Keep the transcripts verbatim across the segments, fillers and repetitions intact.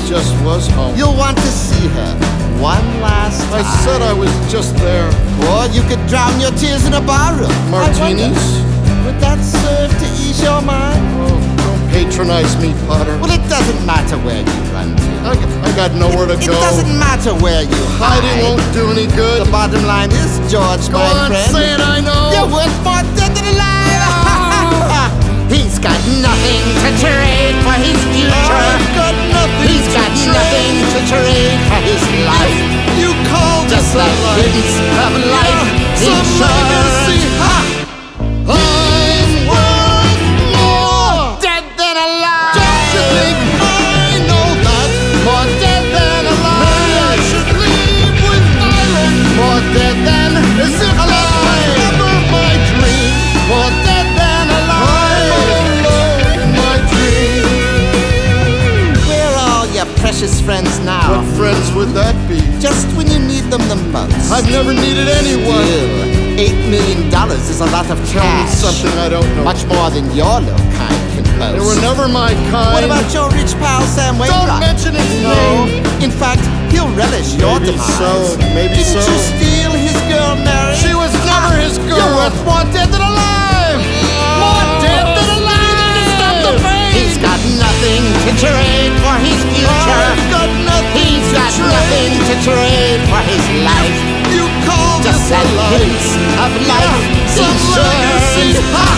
just was home. You'll want to see her one last time. I said I was just there. Or you could drown your tears in a barroom. Martinis? Would that serve to ease your mind? Oh, don't patronize me, Potter. Well, it doesn't matter where you run to. I, I got nowhere to It go. doesn't matter where you hide. Hiding won't do any good. The bottom line is, George, Go my on, friend, say it, I know. you're worth more dead than alive. He's got nothing to trade for his future. I've got nothing He's to got trade. nothing to trade for his life. You call Just this a like life. hints of life Some legacy. insurance. Ha! I'm worth more. Dead than alive. Don't you think I know that? More dead than alive. Maybe I should leave with Violet. More dead than As if that was never my dream. More dead than alive. I'm alone, my dream. Where are all your precious friends now? What friends would that be? Just when you need them the most. I've never needed anyone. Still, eight million dollars is a lot of Tell me cash. something I don't know. Much more than your little kind can boast. They were never my kind. What about your rich pal Sam Wainwright? Don't mention his No. name. In fact, he'll relish your Maybe demise. so, maybe Didn't so. you steal his girl, Mary? She was never his girl. You're worth more dead than alive. More dead than alive. He's got nothing to trade for his future. I've got nothing He's to got trade. nothing to trade for his life. You call Just this a like life. hints of life Some legacy. insurance. Ha!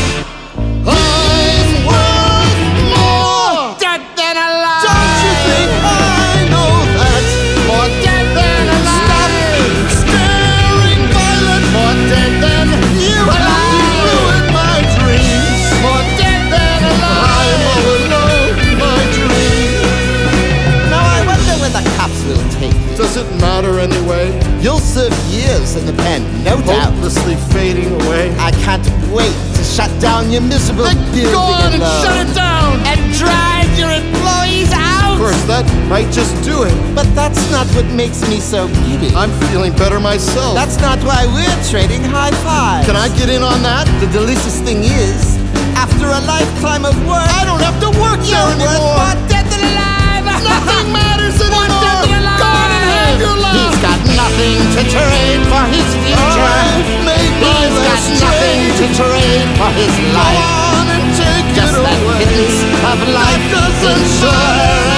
I'm worth more. Dead than alive. Don't you think I know that? More dead than alive. Stop staring, Violet. More dead than You have alive. ruined my dreams. More dead than I'm alive. all alone, my dream. Now I wonder where the cops will take you. Does it matter anyway? You'll serve years in the pen, no doubt. Hopelessly fading away. I can't wait to shut down your miserable Then building go on and alone. shut it down. And drive your employees out. Of course, that might just do it. But that's not what makes me so giddy. I'm feeling better myself. That's not why we're trading high fives. Can I get in on that? The delicious thing is, after a lifetime of work, I don't have to work you're there worth anymore. more dead than alive. Nothing matters More anymore. dead than alive. Go on and have your laugh. He's got nothing to trade for his future. I've made my He's got last nothing trade. to trade for his Go life. on and take Just it like away. kittens of life That doesn't insurance.